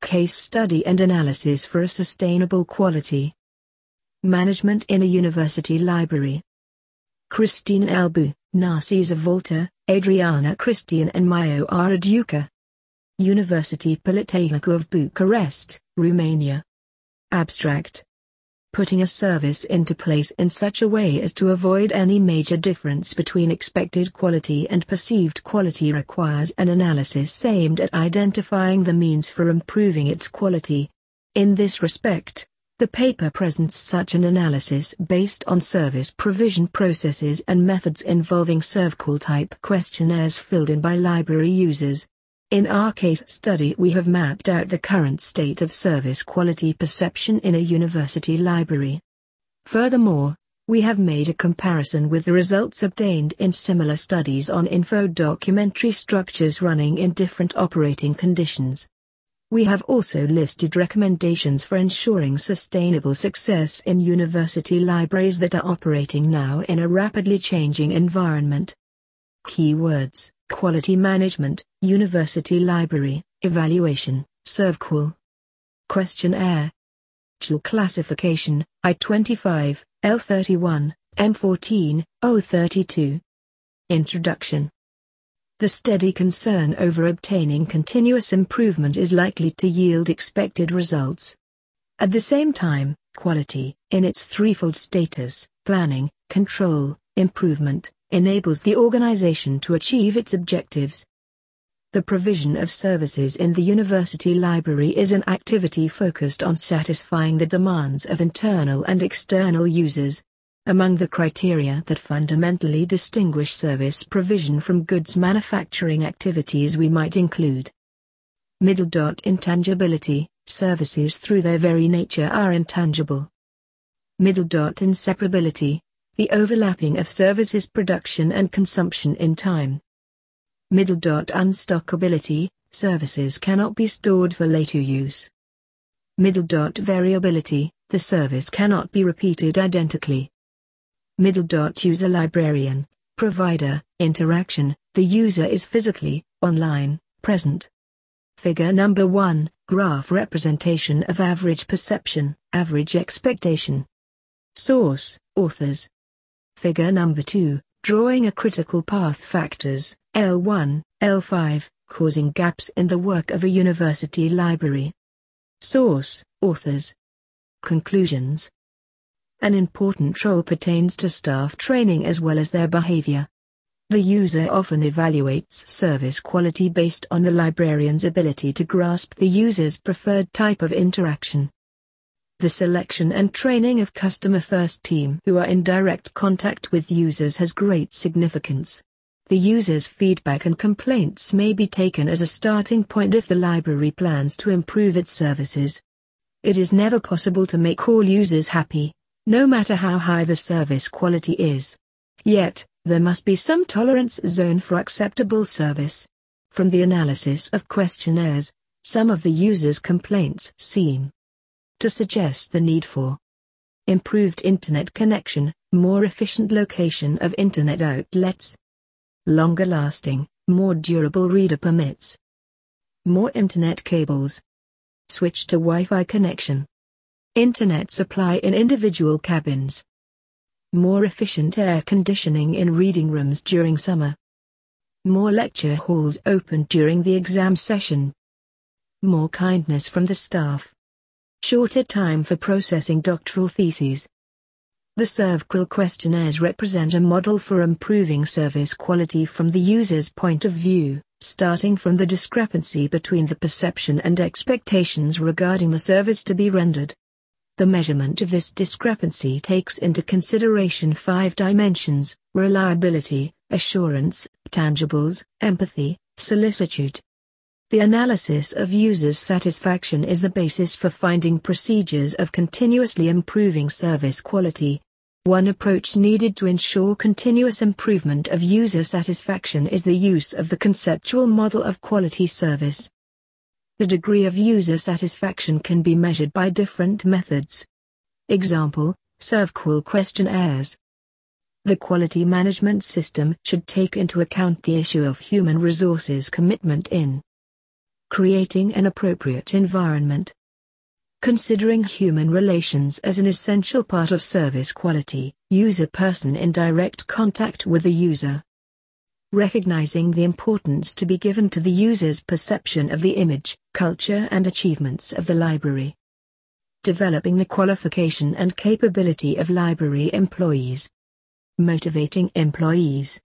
Case study and analysis for a sustainable quality. Management in a university library. Christine Elbu, Narcisa Volta, Adriana Cristian and Maio Araduca. University Politehnică of Bucharest, Romania. Abstract. Putting a service into place in such a way as to avoid any major difference between expected quality and perceived quality requires an analysis aimed at identifying the means for improving its quality. In this respect, the paper presents such an analysis based on service provision processes and methods involving ServQual-type questionnaires filled in by library users. In our case study we have mapped out the current state of service quality perception in a university library. Furthermore, we have made a comparison with the results obtained in similar studies on info-documentary structures running in different operating conditions. We have also listed recommendations for ensuring sustainable success in university libraries that are operating now in a rapidly changing environment. Keywords: quality management, university library, evaluation, ServQual. Questionnaire. QUAL classification, I-25, L31, M14, O32. Introduction. The steady concern over obtaining continuous improvement is likely to yield expected results. At the same time, quality, in its threefold status, planning, control, improvement, enables the organization to achieve its objectives. The provision of services in the university library is an activity focused on satisfying the demands of internal and external users. Among the criteria that fundamentally distinguish service provision from goods manufacturing activities we might include: intangibility, services through their very nature are intangible. Inseparability, the overlapping of services production and consumption in time. Unstockability, services cannot be stored for later use. Variability, the service cannot be repeated identically. User librarian, provider, interaction, the user is physically, online, present. Figure number 1, graph representation of average perception, average expectation. Source, authors. Figure number 2, drawing a critical path factors, L1, L5, causing gaps in the work of a university library. Source, authors. Conclusions. An important role pertains to staff training as well as their behavior. The user often evaluates service quality based on the librarian's ability to grasp the user's preferred type of interaction. The selection and training of customer-first team who are in direct contact with users has great significance. The user's feedback and complaints may be taken as a starting point if the library plans to improve its services. It is never possible to make all users happy, no matter how high the service quality is. Yet, there must be some tolerance zone for acceptable service. From the analysis of questionnaires, some of the users' complaints seem to suggest the need for improved internet connection, more efficient location of internet outlets, longer lasting, more durable reader permits, more internet cables, switch to Wi-Fi connection, internet supply in individual cabins, more efficient air conditioning in reading rooms during summer, more lecture halls open during the exam session, more kindness from the staff, shorter time for processing doctoral theses. The ServQual questionnaires represent a model for improving service quality from the user's point of view, starting from the discrepancy between the perception and expectations regarding the service to be rendered. The measurement of this discrepancy takes into consideration 5 dimensions: reliability, assurance, tangibles, empathy, solicitude. The analysis of users' satisfaction is the basis for finding procedures of continuously improving service quality. One approach needed to ensure continuous improvement of user satisfaction is the use of the conceptual model of quality service. The degree of user satisfaction can be measured by different methods. Example: ServQual questionnaires. The quality management system should take into account the issue of human resources commitment in Creating an appropriate environment. Considering human relations as an essential part of service quality, user-person in direct contact with the user. Recognizing the importance to be given to the user's perception of the image, culture and achievements of the library. Developing the qualification and capability of library employees. Motivating employees.